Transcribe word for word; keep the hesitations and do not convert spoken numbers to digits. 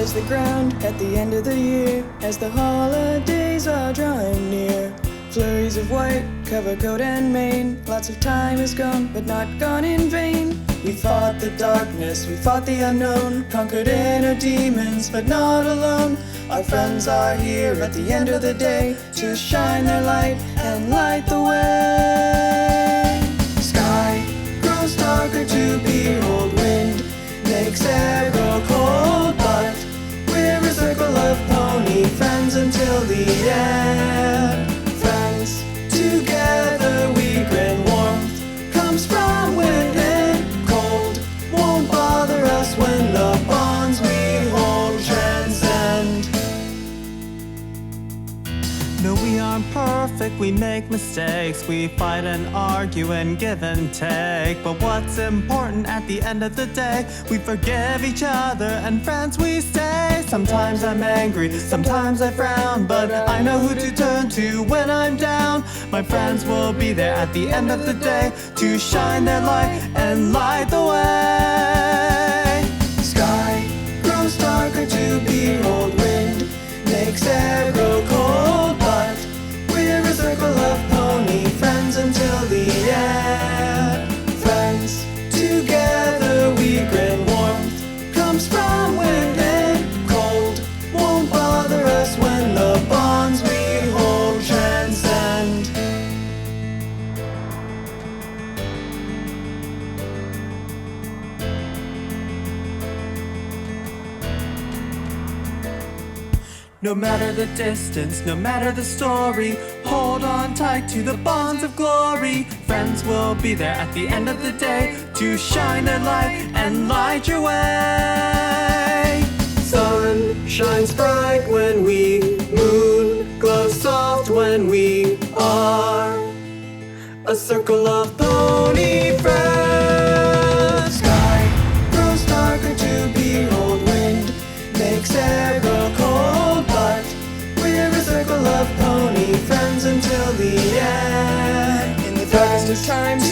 is the ground at the end of the year, as the holidays are drawing near. Flurries of white cover coat and mane. Lots of time is gone, but not gone in vain. We fought the darkness, we fought the unknown, conquered inner demons, but not alone. Our friends are here at the end of the day to shine their light and light the way. Sky grows darker to behold, wind makes air grow cold, but we're a circle of pony friends until the end. Friends, together we grin, warmth comes from within. Cold won't bother us when the bonds we hold transcend. No, we aren't perfect, we make mistakes. We fight and argue and give and take. But what's important at the end of the day, we forgive each other and friends we stay. Sometimes I'm angry, sometimes I frown, but I know who to turn to when I'm down. My friends will be there at the end of the day to shine their light and light the way. Sky grows darker to behold, wind makes air grow cold, but we're a circle of pony friends until the end. Friends, together we grin, warmth comes from within. Cold won't bother us when the bonds we hold transcend. No matter the distance, no matter the story, hold on tight to the bonds of glory. Friends will be there at the end of the day to shine their light and light your way. Sun shines bright when we, moon glows soft when we are a circle of pony friends. Sky grows darker to behold, wind makes air grow cold, but we're a circle of pony friends until the end. In the darkest of times